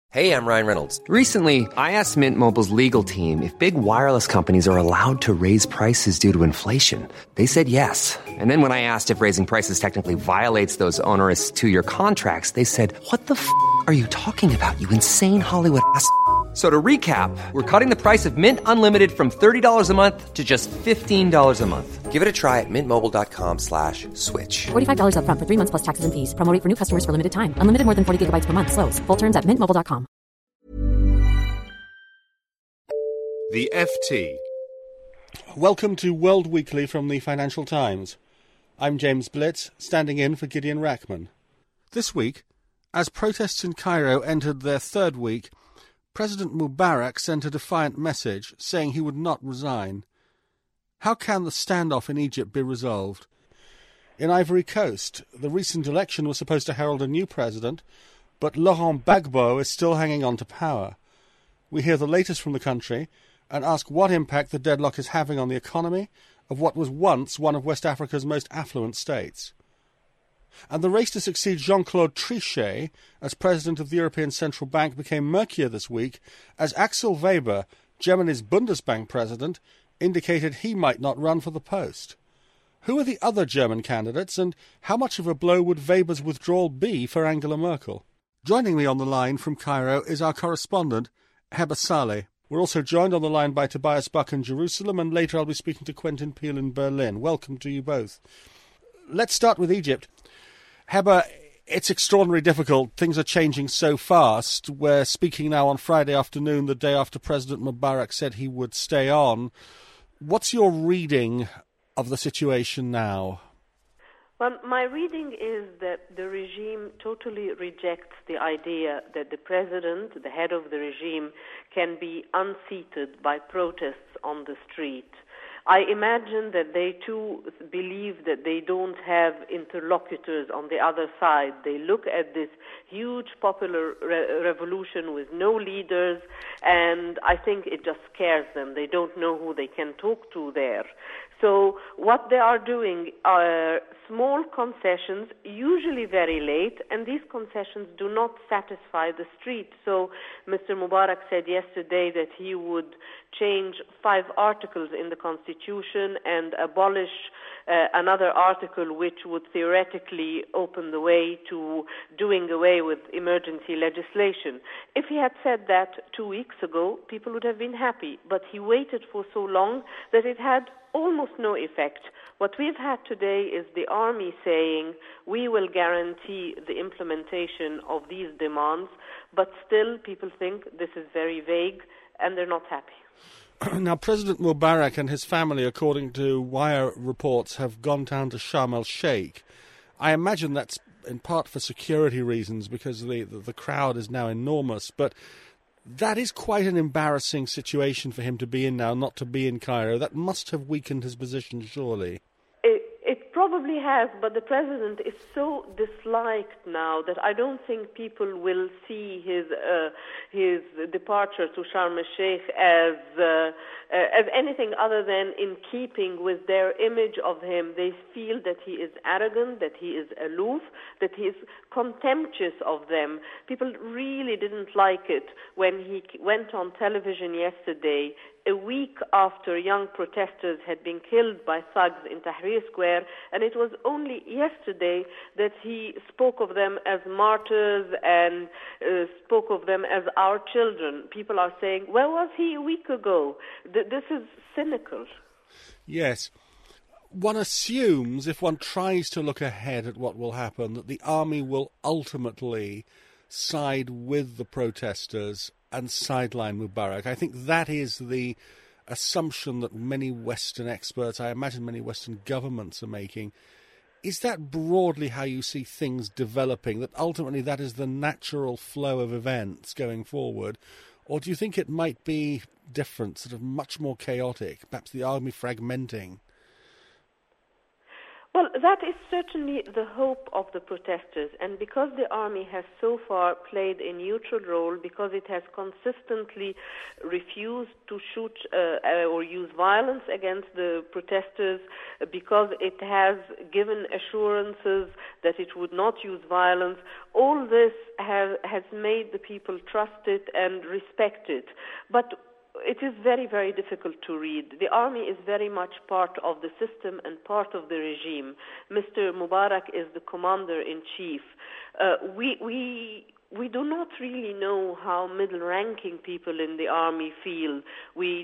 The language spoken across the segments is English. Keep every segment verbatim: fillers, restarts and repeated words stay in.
Hey, I'm Ryan Reynolds. Recently, I asked Mint Mobile's legal team if big wireless companies are allowed to raise prices due to inflation. They said yes. And then when I asked if raising prices technically violates those onerous two-year contracts, they said, what the f*** are you talking about, you insane Hollywood ass f- So to recap, we're cutting the price of Mint Unlimited from thirty dollars a month to just fifteen dollars a month. Give it a try at mintmobile.com slash switch. forty-five dollars up front for three months plus taxes and fees. Promo rate for new customers for limited time. Unlimited more than forty gigabytes per month. Slows full terms at mint mobile dot com. The F T. Welcome to World Weekly from the Financial Times. I'm James Blitz, standing in for Gideon Rachman. This week, as protests in Cairo entered their third week, President Mubarak sent a defiant message saying he would not resign. How can the standoff in Egypt be resolved? In Ivory Coast, the recent election was supposed to herald a new president, but Laurent Gbagbo is still hanging on to power. We hear the latest from the country and ask what impact the deadlock is having on the economy of what was once one of West Africa's most affluent states. And the race to succeed Jean-Claude Trichet as president of the European Central Bank became murkier this week as Axel Weber, Germany's Bundesbank president, indicated he might not run for the post. Who are the other German candidates, and how much of a blow would Weber's withdrawal be for Angela Merkel? Joining me on the line from Cairo is our correspondent, Heba Saleh. We're also joined on the line by Tobias Buck in Jerusalem, and later I'll be speaking to Quentin Peel in Berlin. Welcome to you both. Let's start with Egypt. Heba, it's extraordinarily difficult. Things are changing so fast. We're speaking now on Friday afternoon, the day after President Mubarak said he would stay on. What's your reading of the situation now? Well, my reading is that the regime totally rejects the idea that the president, the head of the regime, can be unseated by protests on the street. I imagine that they too believe that they don't have interlocutors on the other side. They look at this huge popular re- revolution with no leaders, and I think it just scares them. They don't know who they can talk to there. So what they are doing are small concessions, usually very late, and these concessions do not satisfy the street. So Mister Mubarak said yesterday that he would change five articles in the Constitution and abolish uh, another article which would theoretically open the way to doing away with emergency legislation. If he had said that two weeks ago, people would have been happy, but he waited for so long that it had almost no effect. What we've had today is the army saying we will guarantee the implementation of these demands, but still people think this is very vague and they're not happy. Now, President Mubarak and his family, according to wire reports, have gone down to Sharm el-Sheikh. I imagine that's in part for security reasons because the, the, the crowd is now enormous, but that is quite an embarrassing situation for him to be in now, not to be in Cairo. That must have weakened his position, surely. It, it probably has, but the president is so disliked now that I don't think people will see his uh, his departure to Sharm el-Sheikh as uh, uh, as anything other than in keeping with their image of him. They feel that he is arrogant, that he is aloof, that he is contemptuous of them. People really didn't like it when he went on television yesterday, a week after young protesters had been killed by thugs in Tahrir Square, and it was only yesterday that he spoke of them as martyrs and uh, spoke of them as our children. People are saying, where was he a week ago? Th- this is cynical. Yes. One assumes, if one tries to look ahead at what will happen, that the army will ultimately side with the protesters and sideline Mubarak. I think that is the assumption that many Western experts, I imagine many Western governments are making. Is that broadly how you see things developing, that ultimately that is the natural flow of events going forward? Or do you think it might be different, sort of much more chaotic, perhaps the army fragmenting? Well, that is certainly the hope of the protesters, and because the army has so far played a neutral role, because it has consistently refused to shoot uh, or use violence against the protesters, because it has given assurances that it would not use violence, all this has, has made the people trust it and respect it. But it is very, very difficult to read. The army is very much part of the system and part of the regime. Mister Mubarak is the commander-in-chief. Uh, we, we, we do not really know how middle-ranking people in the army feel. We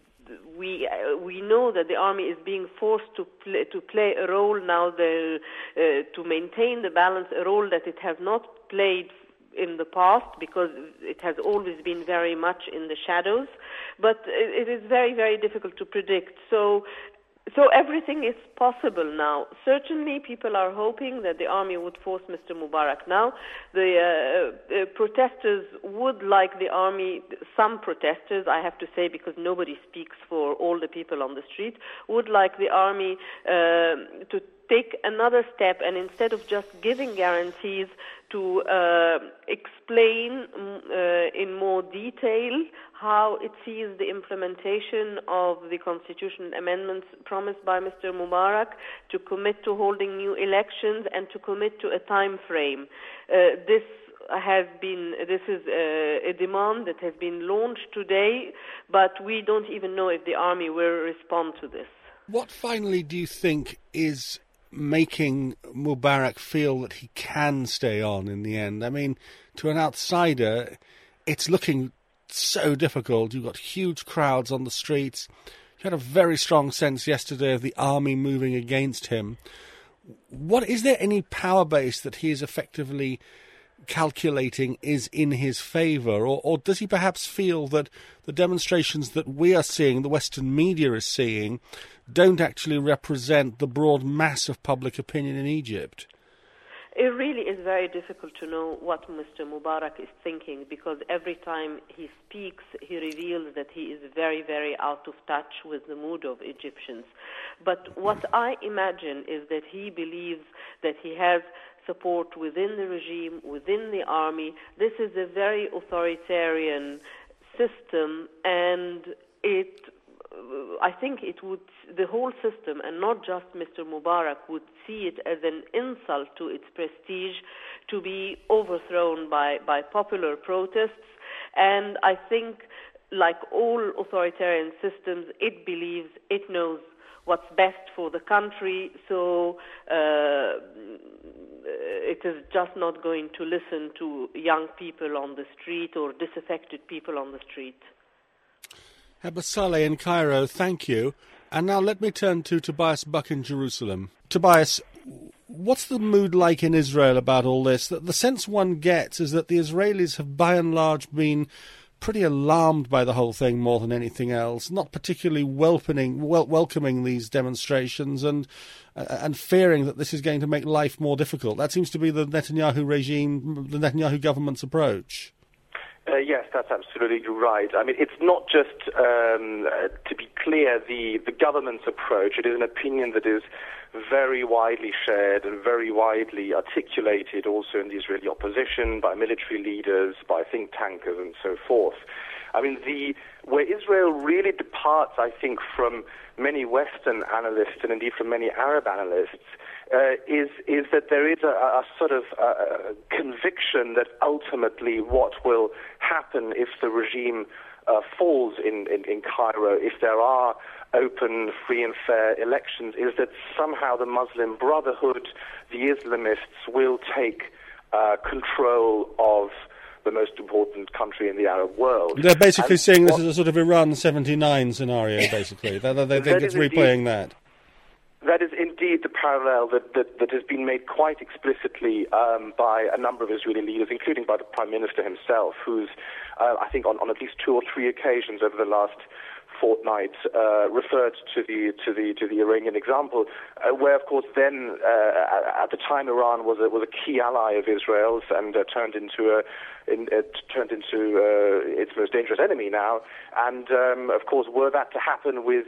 We uh, we know that the army is being forced to play, to play a role now, the, uh, to maintain the balance, a role that it has not played in the past, because it has always been very much in the shadows. But it is very, very difficult to predict. So, so everything is possible now. Certainly, people are hoping that the army would force Mister Mubarak now. The uh, uh, protesters would like the army, some protesters, I have to say, because nobody speaks for all the people on the street, would like the army uh, to take another step, and instead of just giving guarantees, to uh, explain uh, in more detail how it sees the implementation of the constitutional amendments promised by Mister Mubarak, to commit to holding new elections, and to commit to a time frame. Uh, this has been, this is a, a demand that has been launched today, but we don't even know if the army will respond to this. What finally do you think is making Mubarak feel that he can stay on in the end? I mean, to an outsider, it's looking so difficult. You've got huge crowds on the streets. You had a very strong sense yesterday of the army moving against him. What is there any power base that he is effectively calculating is in his favour, or, or does he perhaps feel that the demonstrations that we are seeing, the Western media is seeing, don't actually represent the broad mass of public opinion in Egypt? It really is very difficult to know what Mister Mubarak is thinking, because every time he speaks, he reveals that he is very, very out of touch with the mood of Egyptians. But what I imagine is that he believes that he has support within the regime, within the army. This is a very authoritarian system, and it, I think it would, the whole system, and not just Mister Mubarak, would see it as an insult to its prestige to be overthrown by, by popular protests. And I think, like all authoritarian systems, it believes it knows what's best for the country, so uh, it is just not going to listen to young people on the street or disaffected people on the street. Heba Saleh in Cairo, thank you. And now let me turn to Tobias Buck in Jerusalem. Tobias, what's the mood like in Israel about all this? The, the sense one gets is that the Israelis have by and large been pretty alarmed by the whole thing more than anything else, not particularly welcoming, wel- welcoming these demonstrations and uh, and fearing that this is going to make life more difficult. That seems to be the Netanyahu regime, the Netanyahu government's approach. Uh, yes, that's absolutely right. I mean, it's not just, um, uh, to be clear, the, the government's approach. It is an opinion that is very widely shared and very widely articulated also in the Israeli opposition, by military leaders, by think tankers, and so forth. I mean, the where Israel really departs, I think, from many Western analysts and indeed from many Arab analysts, Uh, is is that there is a, a sort of uh, conviction that ultimately what will happen if the regime uh, falls in, in, in Cairo, if there are open, free and fair elections, is that somehow the Muslim Brotherhood, the Islamists, will take uh, control of the most important country in the Arab world. They're basically and seeing what, this as a sort of Iran seventy-nine scenario, basically. they, they, they think it's replaying indeed, that. That is indeed the parallel that, that, that has been made quite explicitly um, by a number of Israeli leaders, including by the Prime Minister himself, who's, uh, I think, on, on at least two or three occasions over the last fortnight uh, referred to the to the to the Iranian example, uh, where, of course, then uh, at the time Iran was a, was a key ally of Israel's and uh, turned into a in, it turned into uh, its most dangerous enemy now. And um, of course, were that to happen with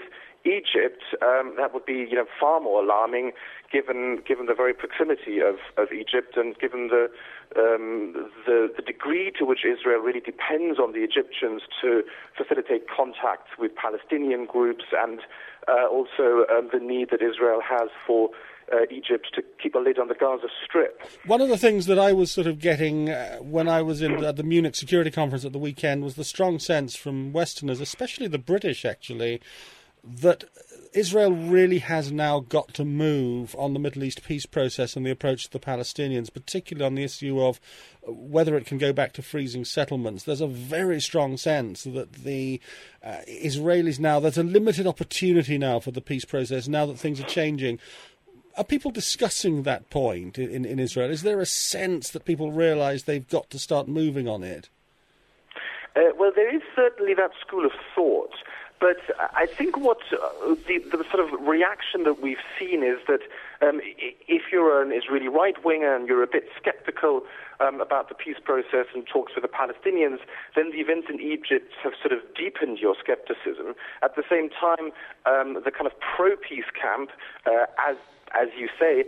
Egypt, um, that would be, you know, far more alarming, given given the very proximity of, of Egypt and given the, um, the the degree to which Israel really depends on the Egyptians to facilitate contacts with Palestinian groups, and uh, also um, the need that Israel has for Uh, Egypt to keep a lid on the Gaza Strip. One of the things that I was sort of getting uh, when I was in at the Munich Security Conference at the weekend was the strong sense from Westerners, especially the British actually, that Israel really has now got to move on the Middle East peace process and the approach to the Palestinians, particularly on the issue of whether it can go back to freezing settlements. There's a very strong sense that the uh, Israelis now, there's a limited opportunity now for the peace process now that things are changing. Are people discussing that point in, in Israel? Is there a sense that people realise they've got to start moving on it? Uh, well, there is certainly that school of thought. But I think what uh, the, the sort of reaction that we've seen is that um, if you're an Israeli right-winger and you're a bit sceptical um, about the peace process and talks with the Palestinians, then the events in Egypt have sort of deepened your skepticism. At the same time, um, the kind of pro-peace camp, uh, as as you say,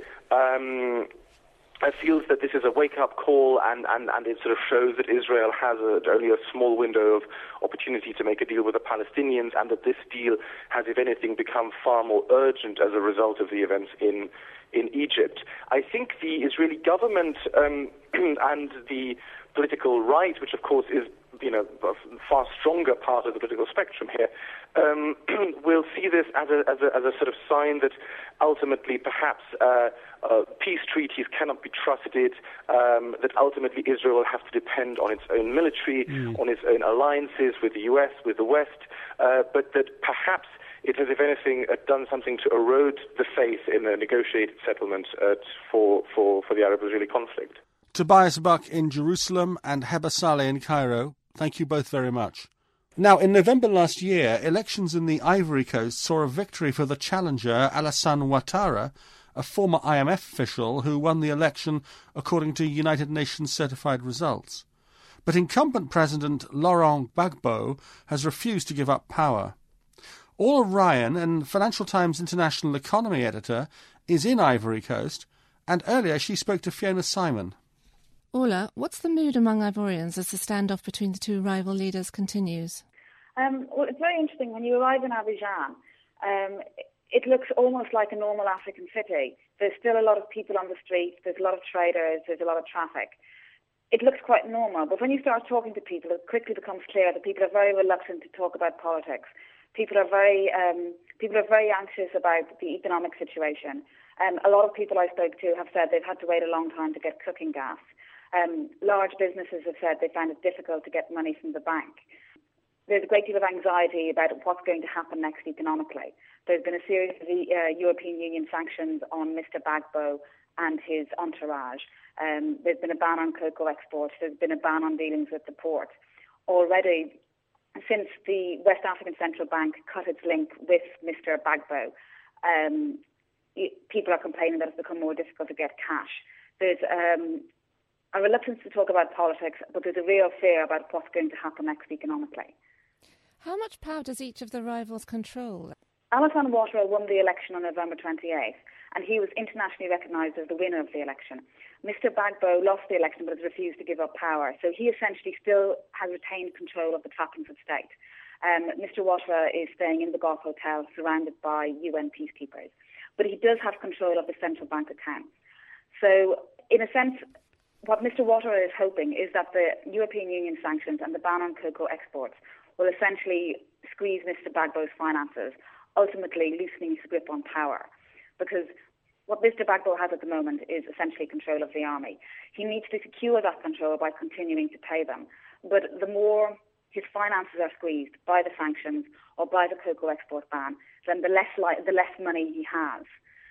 um, feels that this is a wake-up call, and, and, and it sort of shows that Israel has a, only a small window of opportunity to make a deal with the Palestinians, and that this deal has, if anything, become far more urgent as a result of the events in in Egypt. I think the Israeli government um, and the political right, which of course is, you know, a far stronger part of the political spectrum here, um, will see this as a, as a as a sort of sign that ultimately perhaps uh, uh, peace treaties cannot be trusted, um, that ultimately Israel will have to depend on its own military, mm. on its own alliances with the U S, with the West, uh, but that perhaps it has, if anything, uh, done something to erode the faith in a negotiated settlement uh, for, for, for the Arab-Israeli conflict. Tobias Buck in Jerusalem and Heba Saleh in Cairo, thank you both very much. Now, in November last year, elections in the Ivory Coast saw a victory for the challenger Alassane Ouattara, a former I M F official who won the election according to United Nations certified results. But incumbent President Laurent Gbagbo has refused to give up power. Orla Ryan, and Financial Times International Economy editor, is in Ivory Coast, and earlier she spoke to Fiona Simon. Orla, what's the mood among Ivorians as the standoff between the two rival leaders continues? Um, well, it's very interesting. When you arrive in Abidjan, um, it looks almost like a normal African city. There's still a lot of people on the streets, there's a lot of traders, there's a lot of traffic. It looks quite normal, but when you start talking to people, it quickly becomes clear that people are very reluctant to talk about politics. People are very um, people are very anxious about the economic situation. Um, a lot of people I spoke to have said they've had to wait a long time to get cooking gas. Um, large businesses have said they find it difficult to get money from the bank. There's a great deal of anxiety about what's going to happen next economically. There's been a series of uh, European Union sanctions on Mister Gbagbo and his entourage. Um, there's been a ban on cocoa exports. There's been a ban on dealings with the port. Already, since the West African Central Bank cut its link with Mister Gbagbo, um, people are complaining that it's become more difficult to get cash. There's um, a reluctance to talk about politics, but there's a real fear about what's going to happen next economically. How much power does each of the rivals control? Alassane Ouattara won the election on November twenty-eighth, and he was internationally recognised as the winner of the election. Mister Gbagbo lost the election but has refused to give up power, so he essentially still has retained control of the trappings of state. Um, Mister Ouattara is staying in the Golf Hotel surrounded by U N peacekeepers, but he does have control of the central bank accounts. So, in a sense, what Mister Ouattara is hoping is that the European Union sanctions and the ban on cocoa exports will essentially squeeze Mister Gbagbo's finances, ultimately loosening his grip on power. Because what Mister Gbagbo has at the moment is essentially control of the army. He needs to secure that control by continuing to pay them. But the more his finances are squeezed by the sanctions or by the cocoa export ban, then the less li- the less money he has.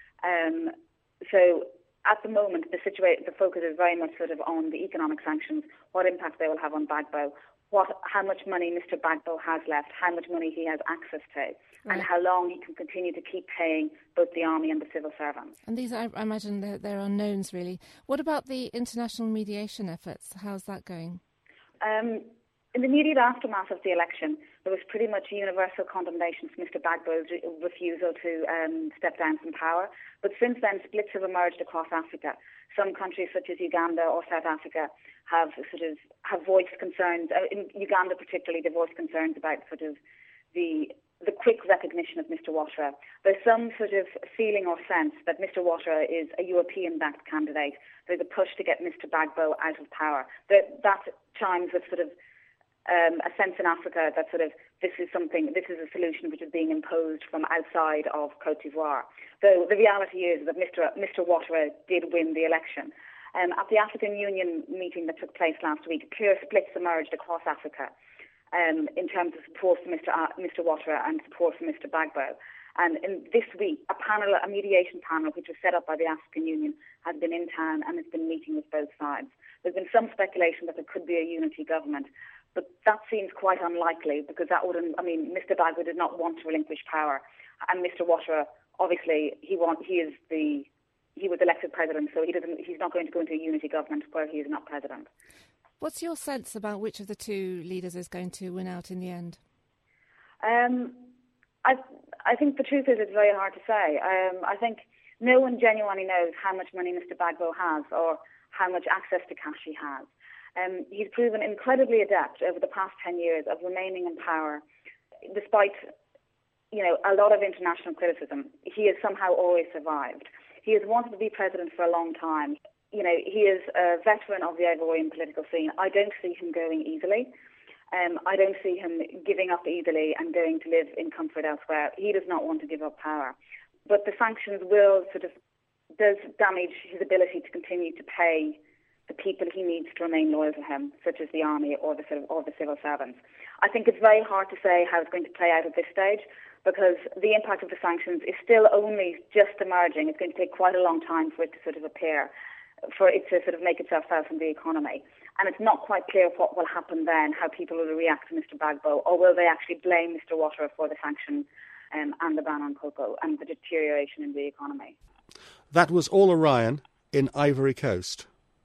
Um, so at the moment, the situation, the focus is very much sort of on the economic sanctions, what impact they will have on Gbagbo, what, how much money Mister Gbagbo has left, how much money he has access to, right, and how long he can continue to keep paying both the army and the civil servants. And these, I imagine, they're, they're unknowns, really. What about the international mediation efforts? How's that going? Um, In the immediate aftermath of the election, there was pretty much universal condemnation for Mister Gbagbo's re- refusal to um, step down from power. But since then, splits have emerged across Africa. Some countries, such as Uganda or South Africa, have sort of have voiced concerns. Uh, in Uganda, particularly, they voiced concerns about sort of the the quick recognition of Mister Ouattara. There's some sort of feeling or sense that Mister Ouattara is a European-backed candidate. There's a push to get Mister Gbagbo out of power. That, that chimes with sort of Um, a sense in Africa that sort of this is something, this is a solution which is being imposed from outside of Côte d'Ivoire. Though the reality is that Mister Mister Ouattara did win the election. Um, at the African Union meeting that took place last week, clear splits emerged across Africa um, in terms of support for Mister Uh, Mister Ouattara and support for Mister Gbagbo. And in this week, a panel, a mediation panel, which was set up by the African Union, has been in town and has been meeting with both sides. There's been some speculation that there could be a unity government. But that seems quite unlikely because that wouldn't, I mean, Mister Gbagbo did not want to relinquish power. And Mister Ouattara, obviously, he want, he is the, he was elected president, so he doesn't, he's not going to go into a unity government where he is not president. What's your sense about which of the two leaders is going to win out in the end? Um, I, I think the truth is it's very hard to say. Um, I think no one genuinely knows how much money Mister Gbagbo has or how much access to cash he has. Um, he's proven incredibly adept over the past ten years of remaining in power, despite, you know, a lot of international criticism. He has somehow always survived. He has wanted to be president for a long time. You know, he is a veteran of the Ivorian political scene. I don't see him going easily. Um, I don't see him giving up easily and going to live in comfort elsewhere. He does not want to give up power. But the sanctions will sort of, does damage his ability to continue to pay the people he needs to remain loyal to him, such as the army or the, or the civil servants. I think it's very hard to say how it's going to play out at this stage because the impact of the sanctions is still only just emerging. It's going to take quite a long time for it to sort of appear, for it to sort of make itself felt in the economy. And it's not quite clear what will happen then, how people will react to Mister Gbagbo, or will they actually blame Mister Ouattara for the sanctions um, and the ban on cocoa and the deterioration in the economy. That was Orla Ryan in Ivory Coast.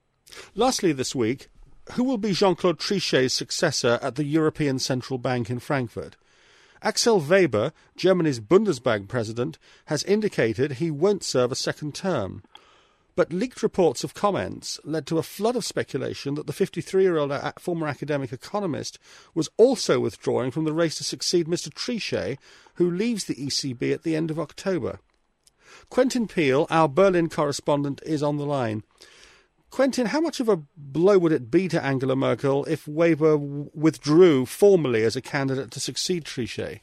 Lastly this week, who will be Jean-Claude Trichet's successor at the European Central Bank in Frankfurt? Axel Weber, Germany's Bundesbank president, has indicated he won't serve a second term. But leaked reports of comments led to a flood of speculation that the fifty-three-year-old former academic economist was also withdrawing from the race to succeed Mister Trichet, who leaves the E C B at the end of October. Quentin Peel, our Berlin correspondent, is on the line. Quentin, how much of a blow would it be to Angela Merkel if Weber withdrew formally as a candidate to succeed Trichet?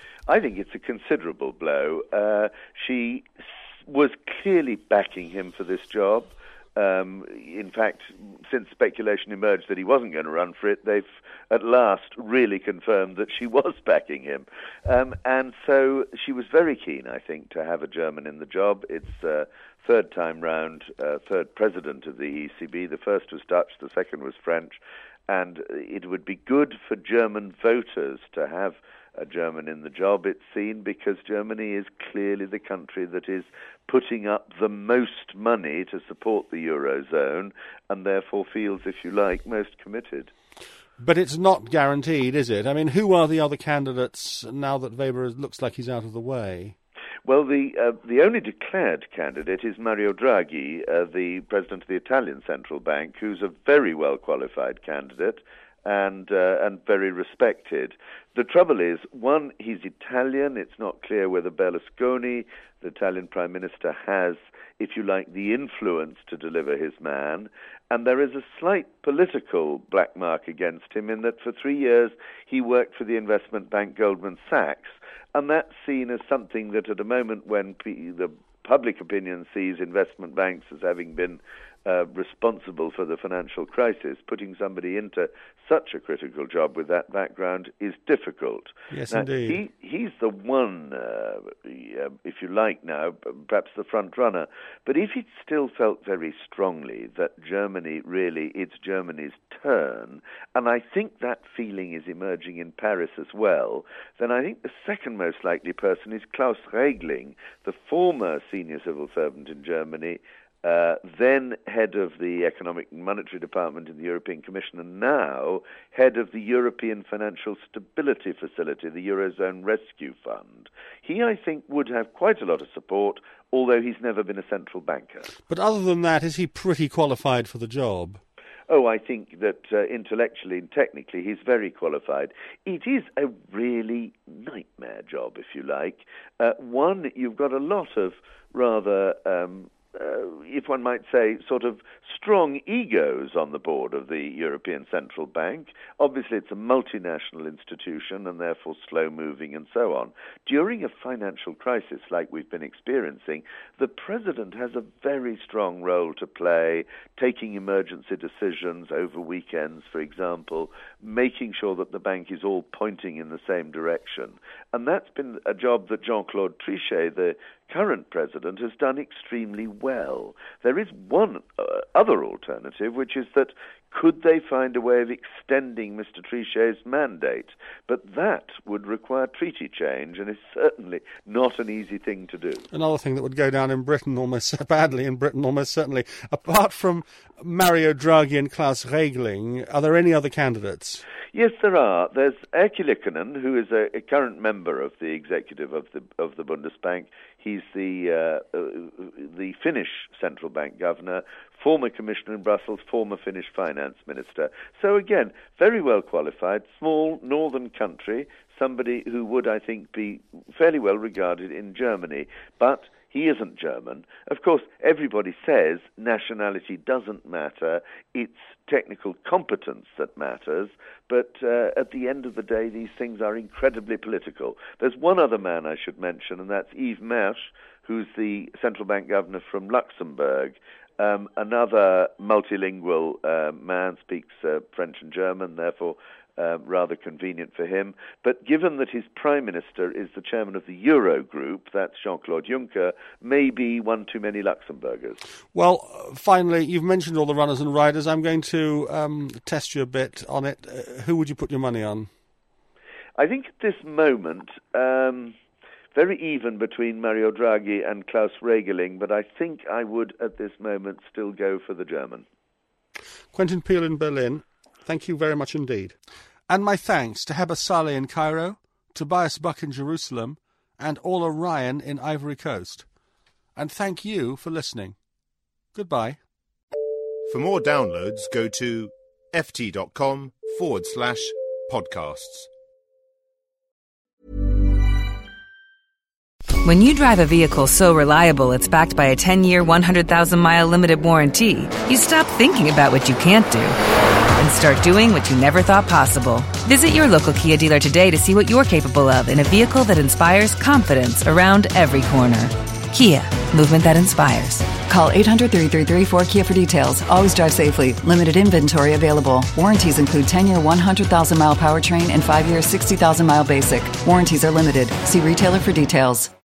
I think it's a considerable blow. Uh, she was clearly backing him for this job. Um, in fact, since speculation emerged that he wasn't going to run for it, they've at last really confirmed that she was backing him. Um, and so she was very keen, I think, to have a German in the job. It's uh, third time round, uh, third president of the E C B. The first was Dutch, the second was French. And it would be good for German voters to have a German in the job, it's seen, because Germany is clearly the country that is putting up the most money to support the Eurozone and therefore feels, if you like, most committed. But it's not guaranteed, is it? I mean, who are the other candidates now that Weber looks like he's out of the way? Well, the uh, the only declared candidate is Mario Draghi, uh, the president of the Italian Central Bank, who's a very well-qualified candidate and uh, and very respected. The trouble is, one, he's Italian. It's not clear whether Berlusconi, the Italian Prime Minister, has, if you like, the influence to deliver his man. And there is a slight political black mark against him in that for three years he worked for the investment bank Goldman Sachs. And that's seen as something that at a moment when P- the public opinion sees investment banks as having been uh, responsible for the financial crisis, putting somebody into such a critical job with that background is difficult. Yes, now, indeed. He, he's the one, uh, if you like now, perhaps the front runner. But if he still felt very strongly that Germany really, it's Germany's turn, and I think that feeling is emerging in Paris as well, then I think the second most likely person is Klaus Regling, the former senior civil servant in Germany, uh, then head of the Economic and Monetary Department in the European Commission, and now head of the European Financial Stability Facility, the Eurozone Rescue Fund. He, I think, would have quite a lot of support, although he's never been a central banker. But other than that, is he pretty qualified for the job? Oh, I think that uh, intellectually and technically he's very qualified. It is a really nightmare job, if you like. Uh, one, you've got a lot of rather, um, uh, if one might say, sort of strong egos on the board of the European Central Bank. Obviously, it's a multinational institution and therefore slow-moving and so on. During a financial crisis like we've been experiencing, the president has a very strong role to play, taking emergency decisions over weekends, for example, making sure that the bank is all pointing in the same direction. And that's been a job that Jean-Claude Trichet, the current president, has done extremely well. There is one uh, other alternative, which is that could they find a way of extending Mister Trichet's mandate? But that would require treaty change and is certainly not an easy thing to do. Another thing that would go down in Britain almost badly in Britain almost certainly. Apart from Mario Draghi and Klaus Regling, are there any other candidates? Yes, there are. There's Erkki Liikanen, who is a, a current member of the executive of the of the Bundesbank. He's the uh, uh, the Finnish central bank governor, former commissioner in Brussels, former Finnish finance minister. So again, very well qualified, small northern country, somebody who would, I think, be fairly well regarded in Germany. But he isn't German. Of course, everybody says nationality doesn't matter. It's technical competence that matters. But uh, at the end of the day, these things are incredibly political. There's one other man I should mention, and that's Yves Mersch, who's the central bank governor from Luxembourg. Um, another multilingual uh, man, speaks uh, French and German, therefore Uh, rather convenient for him. But given that his prime minister is the chairman of the Eurogroup, that's Jean-Claude Juncker, maybe one too many Luxembourgers. Well, finally, you've mentioned all the runners and riders. I'm going to um, test you a bit on it. Uh, who would you put your money on? I think at this moment, um, very even between Mario Draghi and Klaus Regling, but I think I would at this moment still go for the German. Quentin Peel in Berlin, thank you very much indeed. And my thanks to Heba Saleh in Cairo, Tobias Buck in Jerusalem, and Orla Ryan in Ivory Coast. And thank you for listening. Goodbye. For more downloads, go to ft.com forward slash podcasts. When you drive a vehicle so reliable it's backed by a ten-year, one hundred thousand mile limited warranty, you stop thinking about what you can't do and start doing what you never thought possible. Visit your local Kia dealer today to see what you're capable of in a vehicle that inspires confidence around every corner. Kia, movement that inspires. Call eight hundred, three three three, four K I A for details. Always drive safely. Limited inventory available. Warranties include ten-year, one hundred thousand mile powertrain and five-year, sixty thousand mile basic. Warranties are limited. See retailer for details.